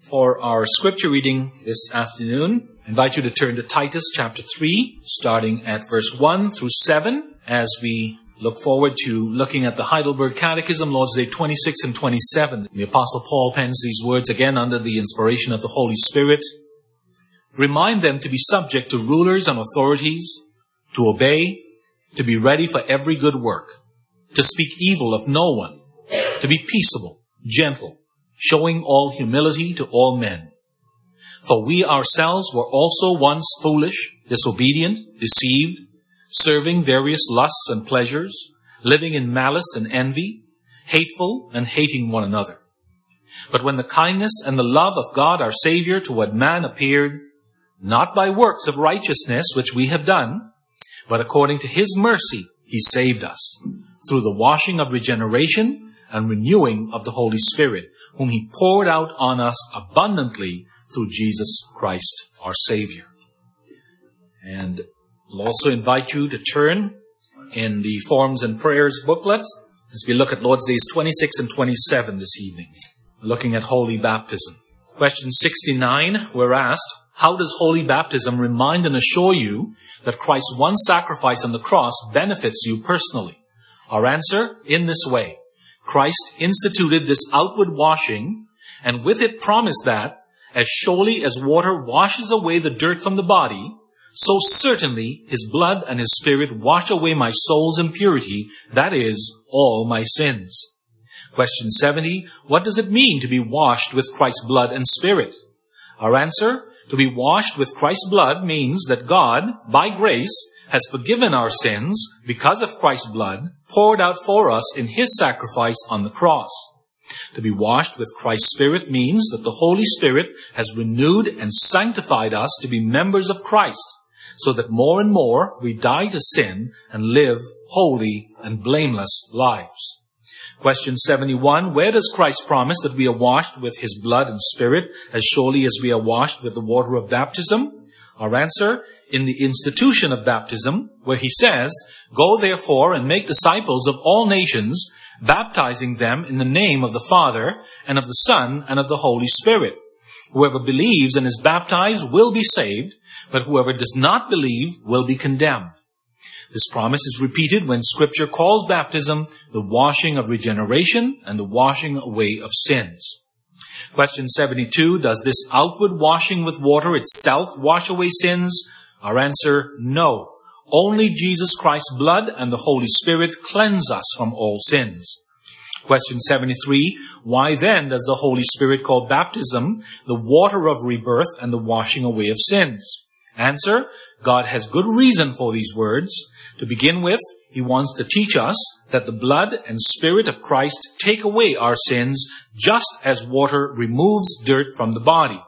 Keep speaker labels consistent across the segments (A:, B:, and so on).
A: For our scripture reading this afternoon, I invite you to turn to Titus chapter 3, starting at verse 1 through 7, as we look forward to looking at the Heidelberg Catechism, Lord's Day 26 and 27. The Apostle Paul pens these words again under the inspiration of the Holy Spirit. Remind them to be subject to rulers and authorities, to obey, to be ready for every good work, to speak evil of no one, to be peaceable, gentle, showing all humility to all men. For we ourselves were also once foolish, disobedient, deceived, serving various lusts and pleasures, living in malice and envy, hateful and hating one another. But when the kindness and the love of God our Savior toward man appeared, not by works of righteousness which we have done, but according to His mercy He saved us, through the washing of regeneration and renewing of the Holy Spirit, whom He poured out on us abundantly through Jesus Christ our Savior. And I'll also invite you to turn in the Forms and Prayers booklets as we look at Lord's Days 26 and 27 this evening, looking at Holy Baptism. Question 69, we're asked, how does Holy Baptism remind and assure you that Christ's one sacrifice on the cross benefits you personally? Our answer, in this way. Christ instituted this outward washing, and with it promised that, as surely as water washes away the dirt from the body, so certainly His blood and His Spirit wash away my soul's impurity, that is, all my sins. Question 70, what does it mean to be washed with Christ's blood and Spirit? Our answer, to be washed with Christ's blood means that God, by grace, has forgiven our sins because of Christ's blood poured out for us in His sacrifice on the cross. To be washed with Christ's Spirit means that the Holy Spirit has renewed and sanctified us to be members of Christ, so that more and more we die to sin and live holy and blameless lives. Question 71, where does Christ promise that we are washed with His blood and Spirit as surely as we are washed with the water of baptism? Our answer, in the institution of baptism, where He says, go therefore and make disciples of all nations, baptizing them in the name of the Father and of the Son and of the Holy Spirit. Whoever believes and is baptized will be saved, but whoever does not believe will be condemned. This promise is repeated when Scripture calls baptism the washing of regeneration and the washing away of sins. Question 72, does this outward washing with water itself wash away sins? Our answer, no. Only Jesus Christ's blood and the Holy Spirit cleanse us from all sins. Question 73, why then does the Holy Spirit call baptism the water of rebirth and the washing away of sins? Answer, God has good reason for these words. To begin with, He wants to teach us that the blood and Spirit of Christ take away our sins just as water removes dirt from the body.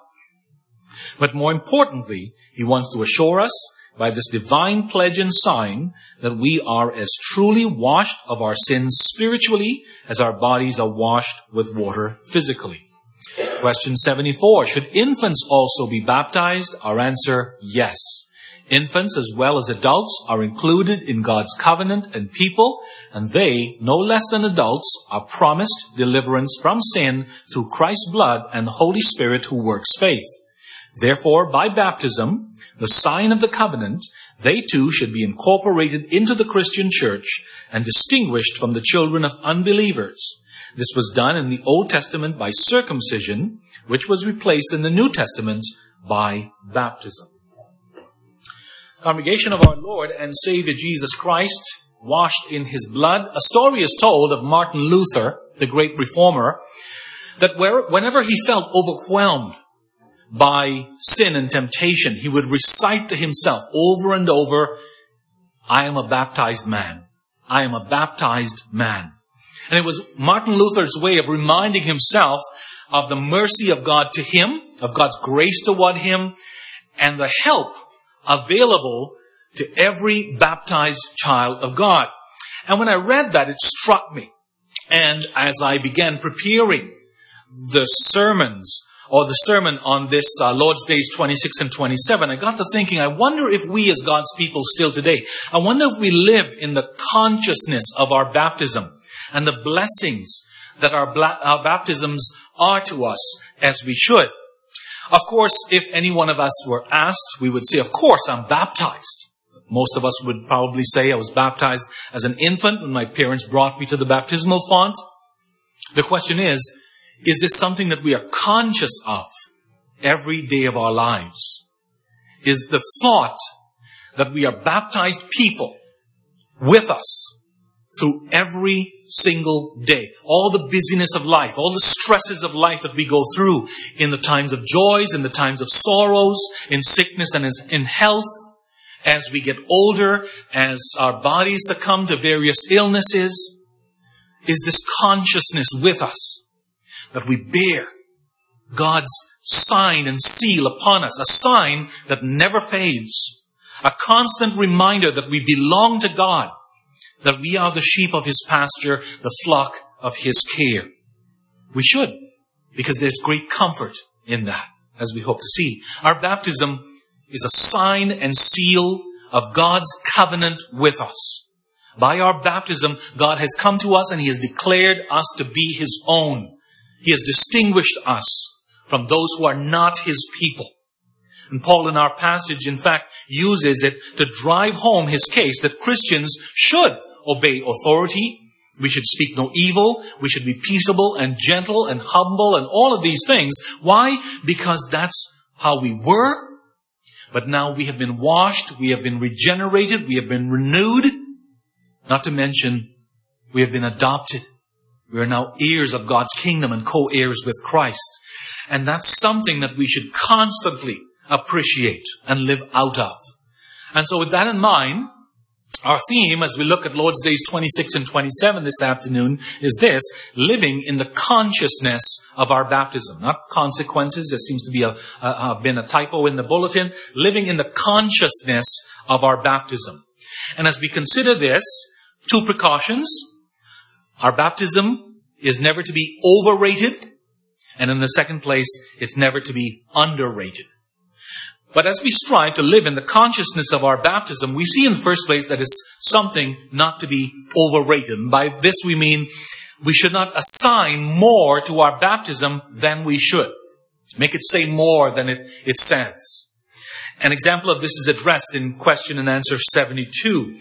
A: But more importantly, He wants to assure us by this divine pledge and sign that we are as truly washed of our sins spiritually as our bodies are washed with water physically. Question 74, should infants also be baptized? Our answer, yes. Infants as well as adults are included in God's covenant and people, and they, no less than adults, are promised deliverance from sin through Christ's blood and the Holy Spirit who works faith. Therefore, by baptism, the sign of the covenant, they too should be incorporated into the Christian church and distinguished from the children of unbelievers. This was done in the Old Testament by circumcision, which was replaced in the New Testament by baptism. Congregation of our Lord and Savior Jesus Christ, washed in His blood, a story is told of Martin Luther, the great reformer, that whenever he felt overwhelmed by sin and temptation, he would recite to himself over and over, I am a baptized man. I am a baptized man. And it was Martin Luther's way of reminding himself of the mercy of God to him, of God's grace toward him, and the help available to every baptized child of God. And when I read that, it struck me. And as I began preparing the sermons, or the sermon on this Lord's Days 26 and 27, I got to thinking, I wonder if we as God's people still today, I wonder if we live in the consciousness of our baptism and the blessings that our baptisms are to us as we should. Of course, if any one of us were asked, we would say, of course, I'm baptized. Most of us would probably say I was baptized as an infant when my parents brought me to the baptismal font. The question is this something that we are conscious of every day of our lives? Is the thought that we are baptized people with us through every single day. All the busyness of life, all the stresses of life that we go through in the times of joys, in the times of sorrows, in sickness and in health, as we get older, as our bodies succumb to various illnesses, is this consciousness with us that we bear God's sign and seal upon us, a sign that never fades, a constant reminder that we belong to God, that we are the sheep of His pasture, the flock of His care. We should, because there's great comfort in that, as we hope to see. Our baptism is a sign and seal of God's covenant with us. By our baptism, God has come to us and He has declared us to be His own. He has distinguished us from those who are not His people. And Paul in our passage, in fact, uses it to drive home his case that Christians should obey authority. We should speak no evil. We should be peaceable and gentle and humble and all of these things. Why? Because that's how we were. But now we have been washed. We have been regenerated. We have been renewed. Not to mention, we have been adopted. We are now heirs of God's kingdom and co-heirs with Christ. And that's something that we should constantly appreciate and live out of. And so with that in mind, our theme as we look at Lord's Days 26 and 27 this afternoon is this: living in the consciousness of our baptism. Not consequences. There seems to be been a typo in the bulletin. Living in the consciousness of our baptism. And as we consider this, two precautions. Our baptism is never to be overrated. And in the second place, it's never to be underrated. But as we strive to live in the consciousness of our baptism, we see in the first place that it's something not to be overrated. And by this we mean we should not assign more to our baptism than we should. Make it say more than it says. An example of this is addressed in question and answer 72.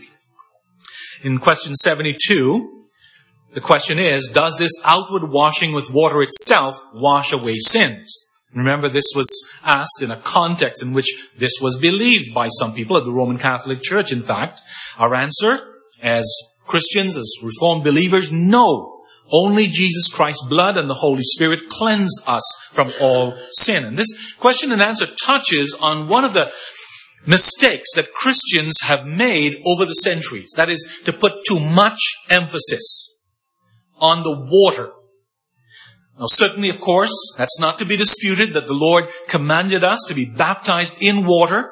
A: In question 72, the question is, does this outward washing with water itself wash away sins? Remember, this was asked in a context in which this was believed by some people at the Roman Catholic Church, in fact. Our answer, as Christians, as Reformed believers, no. Only Jesus Christ's blood and the Holy Spirit cleanse us from all sin. And this question and answer touches on one of the mistakes that Christians have made over the centuries. That is, to put too much emphasis on the water. Now, certainly, of course, that's not to be disputed that the Lord commanded us to be baptized in water.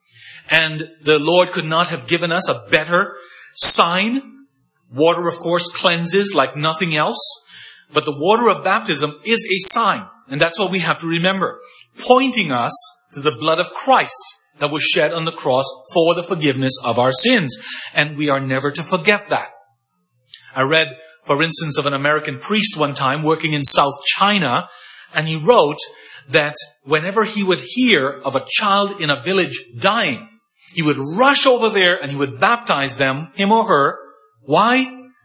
A: And the Lord could not have given us a better sign. Water, of course, cleanses like nothing else. But the water of baptism is a sign. And that's what we have to remember. Pointing us to the blood of Christ that was shed on the cross for the forgiveness of our sins. And we are never to forget that. I read, for instance, of an American priest one time working in South China, and he wrote that whenever he would hear of a child in a village dying, he would rush over there and he would baptize them, him or her. Why?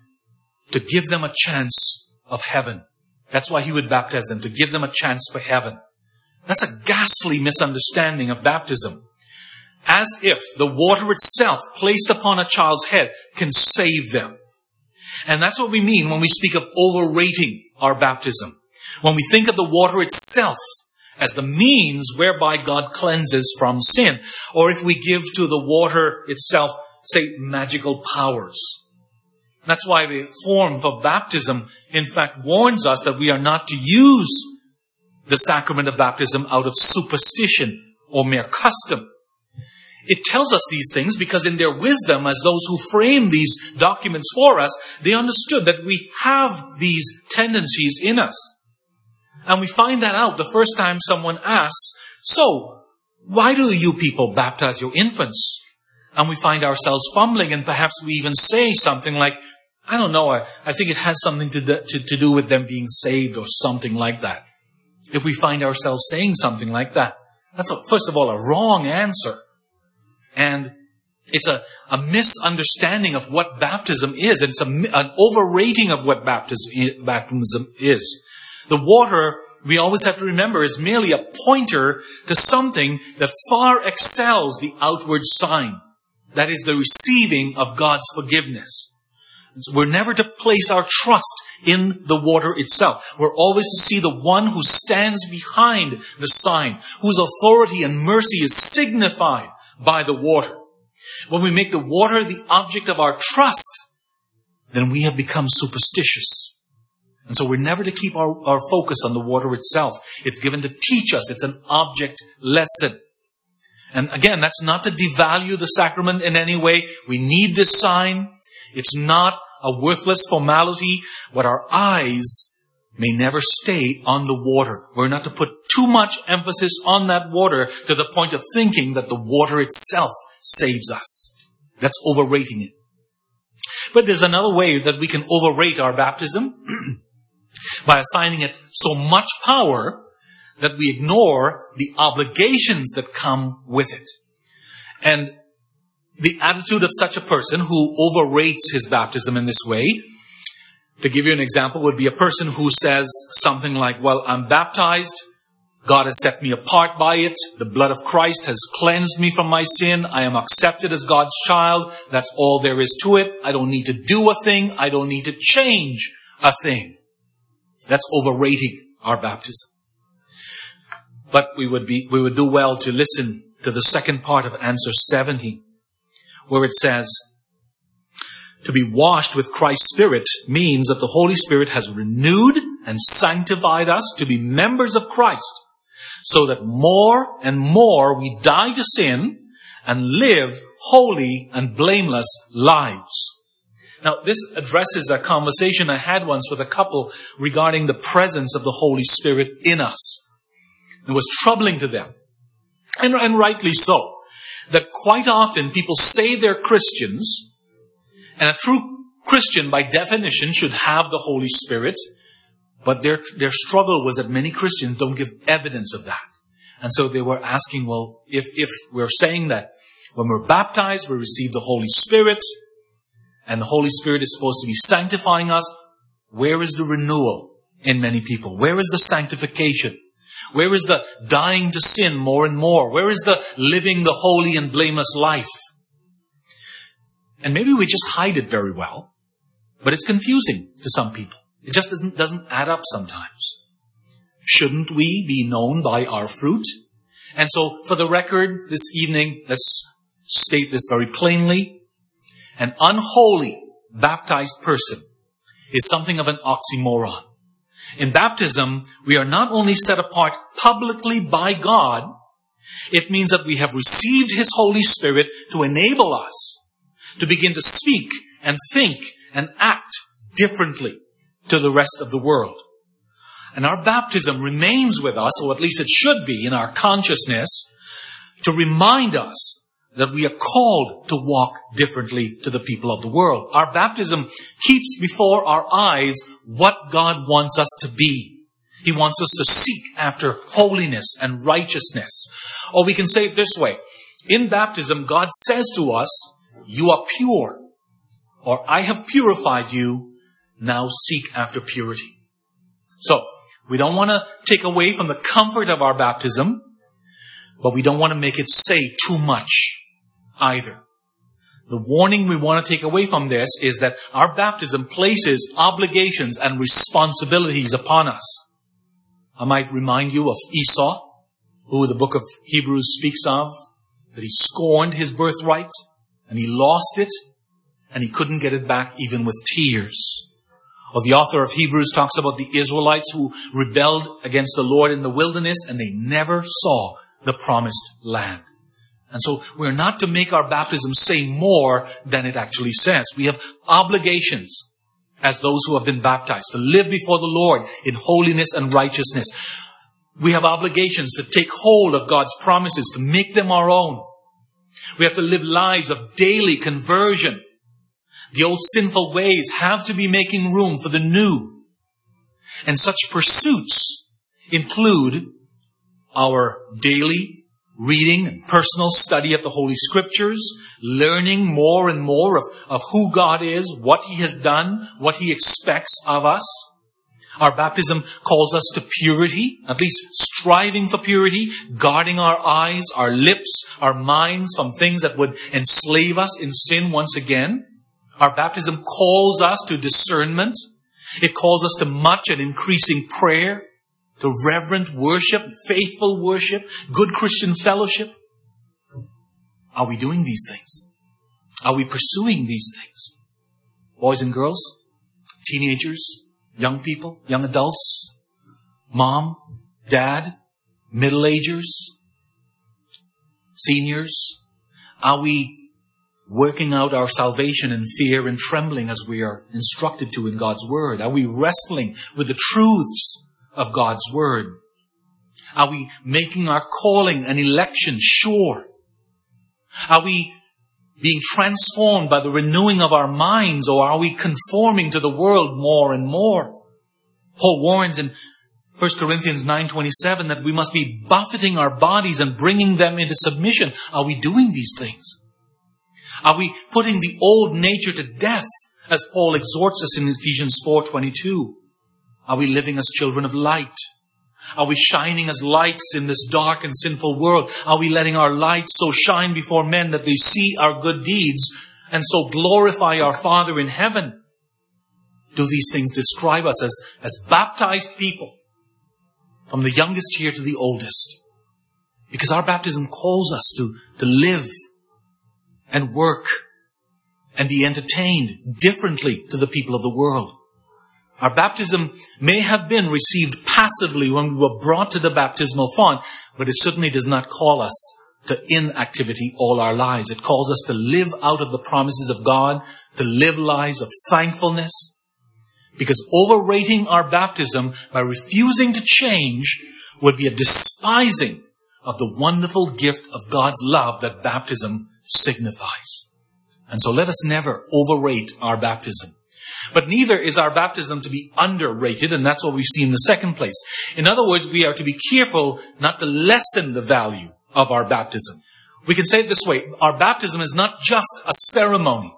A: To give them a chance of heaven. That's why he would baptize them, to give them a chance for heaven. That's a ghastly misunderstanding of baptism. As if the water itself placed upon a child's head can save them. And that's what we mean when we speak of overrating our baptism. When we think of the water itself as the means whereby God cleanses from sin. Or if we give to the water itself, say, magical powers. That's why the form of baptism, in fact, warns us that we are not to use the sacrament of baptism out of superstition or mere custom. It tells us these things because in their wisdom, as those who framed these documents for us, they understood that we have these tendencies in us. And we find that out the first time someone asks, so, why do you people baptize your infants? And we find ourselves fumbling, and perhaps we even say something like, I don't know, I think it has something to do with them being saved or something like that. if we find ourselves saying something like that. That's, first of all, a wrong answer. And it's a misunderstanding of what baptism is. It's an overrating of what baptism is. The water, we always have to remember, is merely a pointer to something that far excels the outward sign. That is the receiving of God's forgiveness. We're never to place our trust in the water itself. We're always to see the one who stands behind the sign, whose authority and mercy is signified by the water. When we make the water the object of our trust, then we have become superstitious. And so we're never to keep our focus on the water itself. It's given to teach us. It's an object lesson. And again, that's not to devalue the sacrament in any way. We need this sign. It's not a worthless formality, but our eyes may never stay on the water. We're not to put too much emphasis on that water to the point of thinking that the water itself saves us. That's overrating it. But there's another way that we can overrate our baptism by assigning it so much power that we ignore the obligations that come with it. And the attitude of such a person who overrates his baptism in this way, to give you an example, would be a person who says something like, well, I'm baptized. God has set me apart by it. The blood of Christ has cleansed me from my sin. I am accepted as God's child. That's all there is to it. I don't need to do a thing. I don't need to change a thing. That's overrating our baptism. But we would do well to listen to the second part of answer 70, where it says, to be washed with Christ's Spirit means that the Holy Spirit has renewed and sanctified us to be members of Christ, so that more and more we die to sin and live holy and blameless lives. Now, this addresses a conversation I had once with a couple regarding the presence of the Holy Spirit in us. It was troubling to them, and rightly so, that quite often people say they're Christians, and a true Christian by definition should have the Holy Spirit, but their struggle was that many Christians don't give evidence of that. And so they were asking, well, if we're saying that when we're baptized, we receive the Holy Spirit, and the Holy Spirit is supposed to be sanctifying us, where is the renewal in many people? Where is the sanctification? Where is the dying to sin more and more? Where is the living the holy and blameless life? And maybe we just hide it very well, but it's confusing to some people. It just doesn't add up sometimes. Shouldn't we be known by our fruit? And so, for the record, this evening, let's state this very plainly. An unholy baptized person is something of an oxymoron. In baptism, we are not only set apart publicly by God, it means that we have received His Holy Spirit to enable us to begin to speak and think and act differently to the rest of the world. And our baptism remains with us, or at least it should be in our consciousness, to remind us that we are called to walk differently to the people of the world. Our baptism keeps before our eyes what God wants us to be. He wants us to seek after holiness and righteousness. Or we can say it this way. In baptism, God says to us, you are pure, or I have purified you, now seek after purity. So, we don't want to take away from the comfort of our baptism, but we don't want to make it say too much either. The warning we want to take away from this is that our baptism places obligations and responsibilities upon us. I might remind you of Esau, who the book of Hebrews speaks of, that he scorned his birthright, and he lost it, and he couldn't get it back even with tears. Or the author of Hebrews talks about the Israelites who rebelled against the Lord in the wilderness, and they never saw the promised land. And so we're not to make our baptism say more than it actually says. We have obligations as those who have been baptized to live before the Lord in holiness and righteousness. We have obligations to take hold of God's promises, to make them our own. We have to live lives of daily conversion. The old sinful ways have to be making room for the new. And such pursuits include our daily reading and personal study of the Holy Scriptures, learning more and more of who God is, what He has done, what He expects of us. Our baptism calls us to purity, at least striving for purity, guarding our eyes, our lips, our minds from things that would enslave us in sin once again. Our baptism calls us to discernment. It calls us to much and increasing prayer, to reverent worship, faithful worship, good Christian fellowship. Are we doing these things? Are we pursuing these things? Boys and girls, teenagers, young people, young adults, mom, dad, middle-agers, seniors. Are we working out our salvation in fear and trembling as we are instructed to in God's Word? Are we wrestling with the truths of God's Word? Are we making our calling and election sure? Are we being transformed by the renewing of our minds, or are we conforming to the world more and more? Paul warns in 1 Corinthians 9:27 that we must be buffeting our bodies and bringing them into submission. Are we doing these things? Are we putting the old nature to death, as Paul exhorts us in Ephesians 4:22? Are we living as children of light? Are we shining as lights in this dark and sinful world? Are we letting our light so shine before men that they see our good deeds and so glorify our Father in heaven? Do these things describe us as baptized people, from the youngest here to the oldest? Because our baptism calls us to live and work and be entertained differently to the people of the world. Our baptism may have been received passively when we were brought to the baptismal font, but it certainly does not call us to inactivity all our lives. It calls us to live out of the promises of God, to live lives of thankfulness. Because overrating our baptism by refusing to change would be a despising of the wonderful gift of God's love that baptism signifies. And so let us never overrate our baptism. But neither is our baptism to be underrated, and that's what we see in the second place. In other words, we are to be careful not to lessen the value of our baptism. We can say it this way: our baptism is not just a ceremony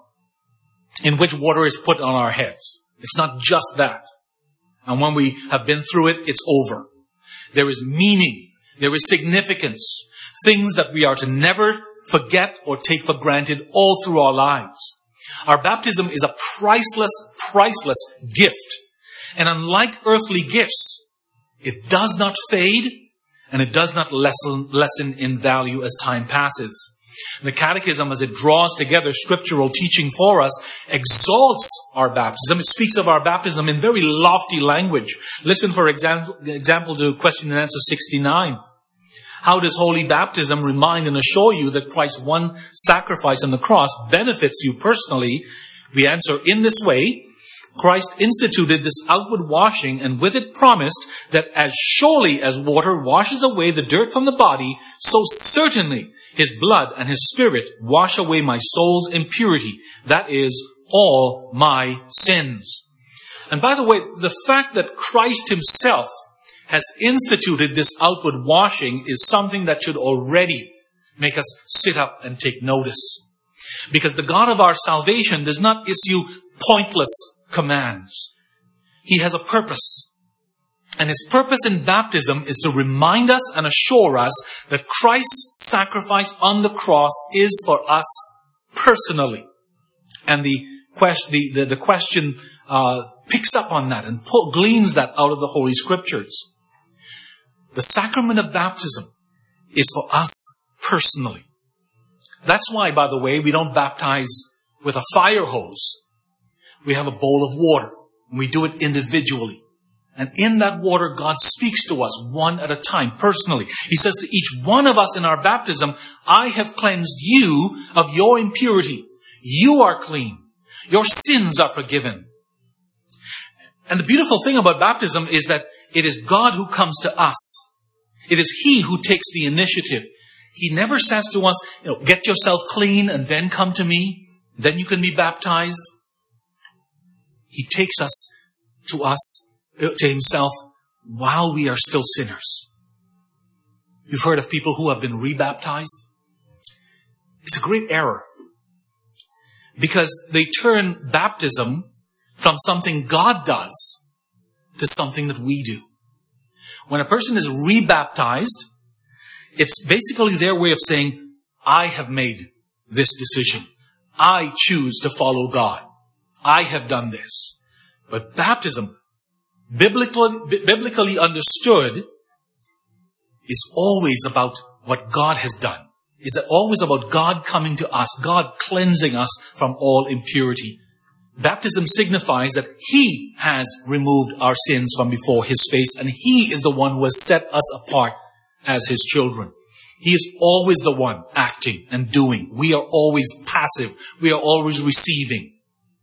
A: in which water is put on our heads. It's not just that. And when we have been through it, it's over. There is meaning. There is significance. Things that we are to never forget or take for granted all through our lives. Our baptism is a priceless gift. And unlike earthly gifts, it does not fade and it does not lessen in value as time passes. The Catechism, as it draws together scriptural teaching for us, exalts our baptism. It speaks of our baptism in very lofty language. Listen, for example, to question and answer 69. How does holy baptism remind and assure you that Christ's one sacrifice on the cross benefits you personally? We answer, in this way, Christ instituted this outward washing and with it promised that as surely as water washes away the dirt from the body, so certainly His blood and His Spirit wash away my soul's impurity. That is, all my sins. And by the way, the fact that Christ Himself has instituted this outward washing is something that should already make us sit up and take notice. Because the God of our salvation does not issue pointless commands. He has a purpose. And His purpose in baptism is to remind us and assure us that Christ's sacrifice on the cross is for us personally. And the question picks up on that and gleans that out of the Holy Scriptures. The sacrament of baptism is for us personally. That's why, by the way, we don't baptize with a fire hose. We have a bowl of water, and we do it individually. And in that water, God speaks to us one at a time, personally. He says to each one of us in our baptism, I have cleansed you of your impurity. You are clean. Your sins are forgiven. And the beautiful thing about baptism is that it is God who comes to us. It is He who takes the initiative. He never says to us, get yourself clean and then come to me. Then you can be baptized. He takes us to Himself while we are still sinners. You've heard of people who have been rebaptized. It's a great error because they turn baptism from something God does to something that we do. When a person is rebaptized, it's basically their way of saying, I have made this decision. I choose to follow God. I have done this. But baptism, biblically understood, is always about what God has done. Is always about God coming to us, God cleansing us from all impurity. Baptism signifies that He has removed our sins from before His face, and He is the one who has set us apart as His children. He is always the one acting and doing. We are always passive. We are always receiving.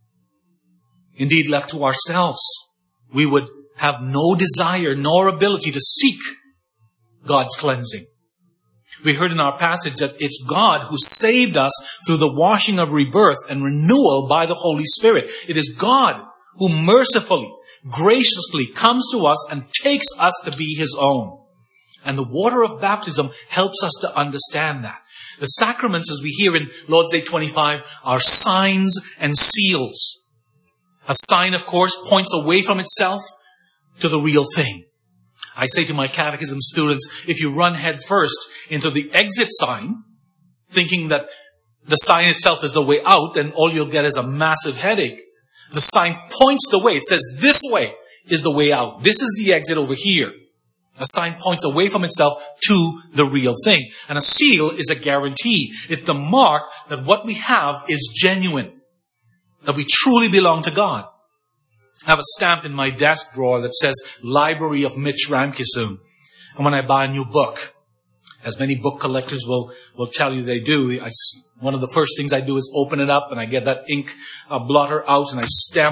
A: Indeed, left to ourselves, we would have no desire nor ability to seek God's cleansing. We heard in our passage that it's God who saved us through the washing of rebirth and renewal by the Holy Spirit. It is God who mercifully, graciously comes to us and takes us to be His own. And the water of baptism helps us to understand that. The sacraments, as we hear in Lord's Day 25, are signs and seals. A sign, of course, points away from itself to the real thing. I say to my catechism students, if you run head first into the exit sign, thinking that the sign itself is the way out, then all you'll get is a massive headache. The sign points the way. It says, this way is the way out. This is the exit over here. A sign points away from itself to the real thing. And a seal is a guarantee. It's the mark that what we have is genuine. That we truly belong to God. I have a stamp in my desk drawer that says Library of Mitch Ramkissoon. And when I buy a new book, as many book collectors will tell you they do, one of the first things I do is open it up and I get that ink blotter out and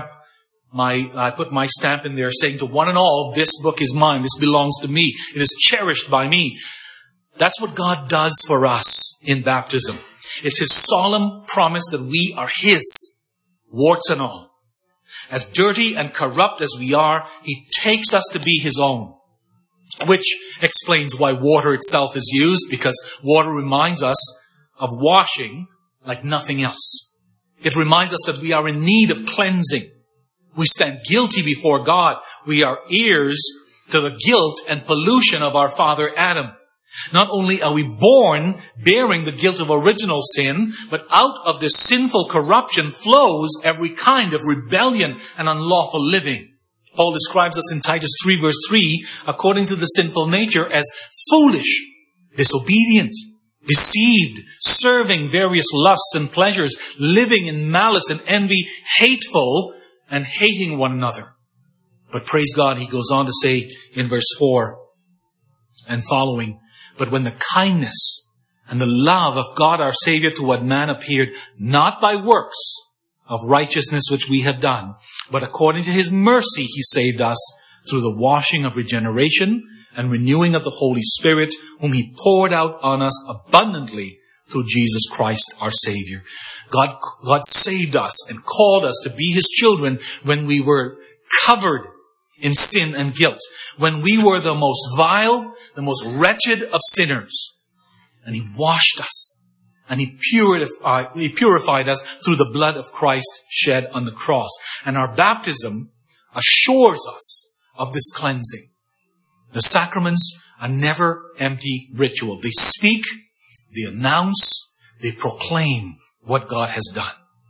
A: I put my stamp in there saying to one and all, this book is mine. This belongs to me. It is cherished by me. That's what God does for us in baptism. It's His solemn promise that we are His, warts and all. As dirty and corrupt as we are, He takes us to be His own. Which explains why water itself is used, because water reminds us of washing like nothing else. It reminds us that we are in need of cleansing. We stand guilty before God. We are heirs to the guilt and pollution of our father Adam. Not only are we born bearing the guilt of original sin, but out of this sinful corruption flows every kind of rebellion and unlawful living. Paul describes us in Titus 3 verse 3, according to the sinful nature, as foolish, disobedient, deceived, serving various lusts and pleasures, living in malice and envy, hateful, and hating one another. But praise God, he goes on to say in verse 4 and following, but when the kindness and the love of God our Savior toward man appeared, not by works of righteousness which we have done, but according to His mercy He saved us through the washing of regeneration and renewing of the Holy Spirit, whom He poured out on us abundantly through Jesus Christ our Savior. God saved us and called us to be His children when we were covered in sin and guilt, when we were the most vile, the most wretched of sinners. And He washed us and He purified us through the blood of Christ shed on the cross. And our baptism assures us of this cleansing. The sacraments are never empty ritual. They speak, they announce, they proclaim what God has done.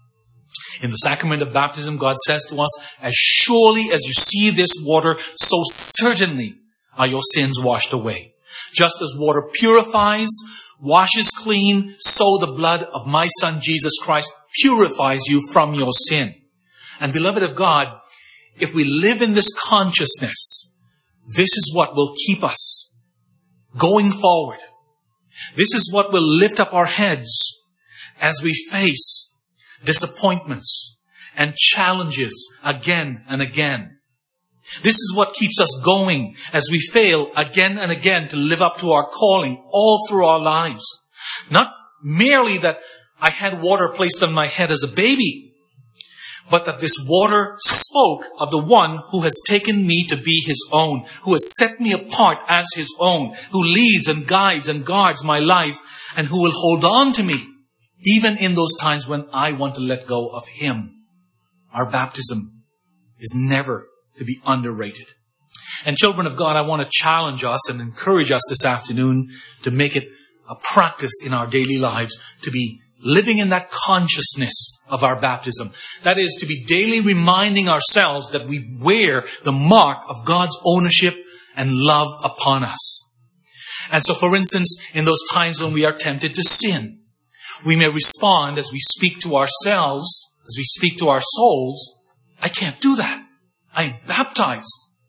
A: In the sacrament of baptism, God says to us, as surely as you see this water, so certainly are your sins washed away. Just as water purifies, washes clean, so the blood of my Son Jesus Christ purifies you from your sin. And beloved of God, if we live in this consciousness, this is what will keep us going forward. This is what will lift up our heads as we face disappointments and challenges again and again. This is what keeps us going as we fail again and again to live up to our calling all through our lives. Not merely that I had water placed on my head as a baby, but that this water spoke of the one who has taken me to be his own, who has set me apart as his own, who leads and guides and guards my life, and who will hold on to me, even in those times when I want to let go of him. Our baptism is never to be underrated. And children of God, I want to challenge us and encourage us this afternoon to make it a practice in our daily lives to be living in that consciousness of our baptism. That is, to be daily reminding ourselves that we wear the mark of God's ownership and love upon us. And so, for instance, in those times when we are tempted to sin, we may respond as we speak to ourselves, as we speak to our souls, I can't do that. I am baptized.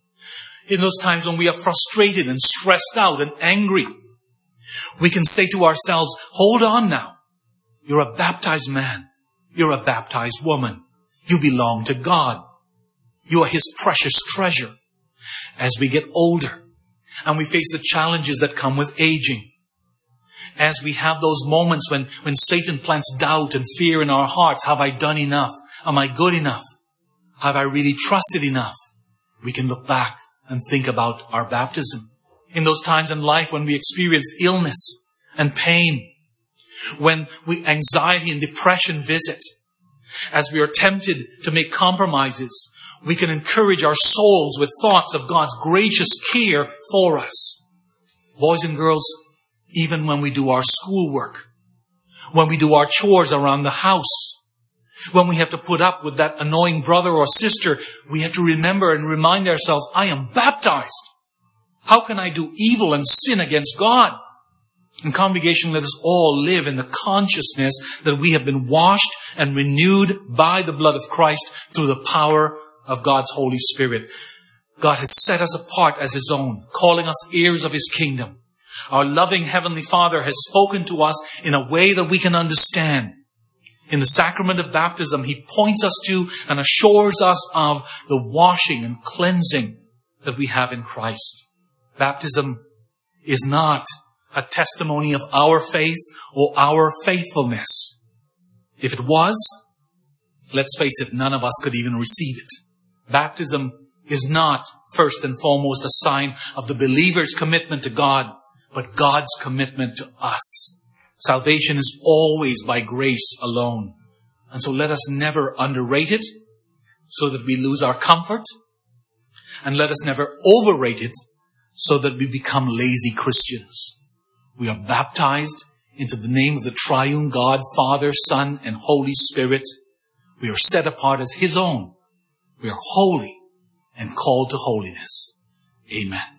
A: In those times when we are frustrated and stressed out and angry, we can say to ourselves, hold on now. You're a baptized man. You're a baptized woman. You belong to God. You are his precious treasure. As we get older and we face the challenges that come with aging, as we have those moments when Satan plants doubt and fear in our hearts, have I done enough? Am I good enough? Have I really trusted enough? We can look back and think about our baptism. In those times in life when we experience illness and pain, when anxiety and depression visit, as we are tempted to make compromises, we can encourage our souls with thoughts of God's gracious care for us. Boys and girls, even when we do our schoolwork, when we do our chores around the house, when we have to put up with that annoying brother or sister, we have to remember and remind ourselves, I am baptized. How can I do evil and sin against God? In congregation, let us all live in the consciousness that we have been washed and renewed by the blood of Christ through the power of God's Holy Spirit. God has set us apart as his own, calling us heirs of his kingdom. Our loving Heavenly Father has spoken to us in a way that we can understand. In the sacrament of baptism, he points us to and assures us of the washing and cleansing that we have in Christ. Baptism is not a testimony of our faith or our faithfulness. If it was, let's face it, none of us could even receive it. Baptism is not first and foremost a sign of the believer's commitment to God, but God's commitment to us. Salvation is always by grace alone. And so let us never underrate it so that we lose our comfort. And let us never overrate it so that we become lazy Christians. We are baptized into the name of the triune God, Father, Son, and Holy Spirit. We are set apart as his own. We are holy and called to holiness. Amen.